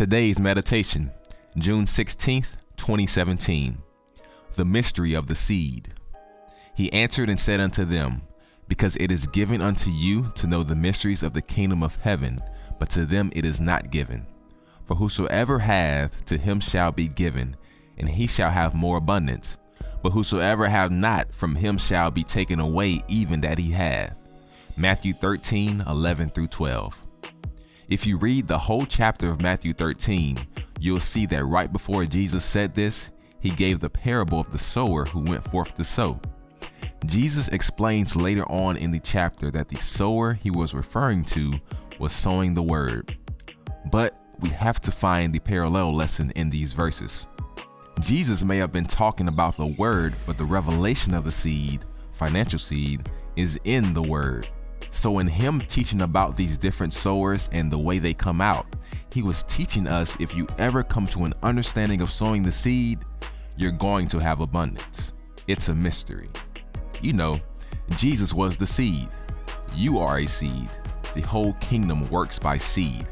Today's meditation, June 16th, 2017. The mystery of the seed. He answered and said unto them, Because it is given unto you to know the mysteries of the kingdom of heaven, but to them it is not given. For whosoever hath, to him shall be given, and he shall have more abundance. But whosoever have not, from him shall be taken away even that he hath. Matthew 13:11-12. If you read the whole chapter of Matthew 13, you'll see that right before Jesus said this, he gave the parable of the sower who went forth to sow. Jesus explains later on in the chapter that the sower he was referring to was sowing the word. But we have to find the parallel lesson in these verses. Jesus may have been talking about the word, but the revelation of the seed, financial seed, is in the word. So in him teaching about these different sowers and the way they come out, he was teaching us if you ever come to an understanding of sowing the seed, you're going to have abundance. It's a mystery. You know, Jesus was the seed. You are a seed. The whole kingdom works by seed.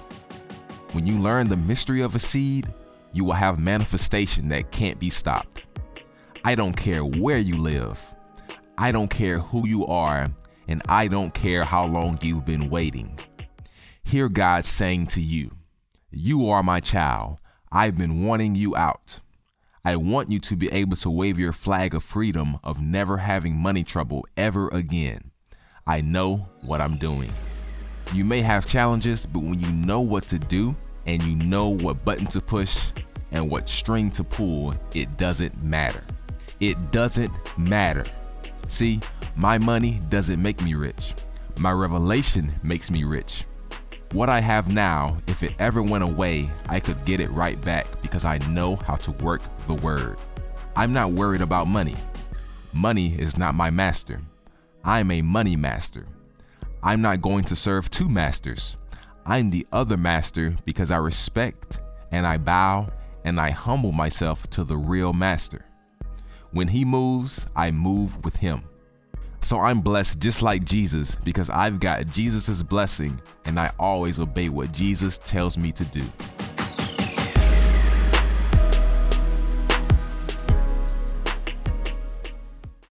When you learn the mystery of a seed, you will have manifestation that can't be stopped. I don't care where you live. I don't care who you are. And I don't care how long you've been waiting. Hear God saying to you, You are my child. I've been wanting you out. I want you to be able to wave your flag of freedom of never having money trouble ever again. I know what I'm doing. You may have challenges, but when you know what to do and you know what button to push and what string to pull, it doesn't matter. It doesn't matter. See, my money doesn't make me rich. My revelation makes me rich. What I have now, if it ever went away, I could get it right back because I know how to work the word. I'm not worried about money. Money is not my master. I'm a money master. I'm not going to serve two masters. I'm the other master because I respect and I bow and I humble myself to the real master. When he moves, I move with him. So I'm blessed just like Jesus because I've got Jesus's blessing and I always obey what Jesus tells me to do.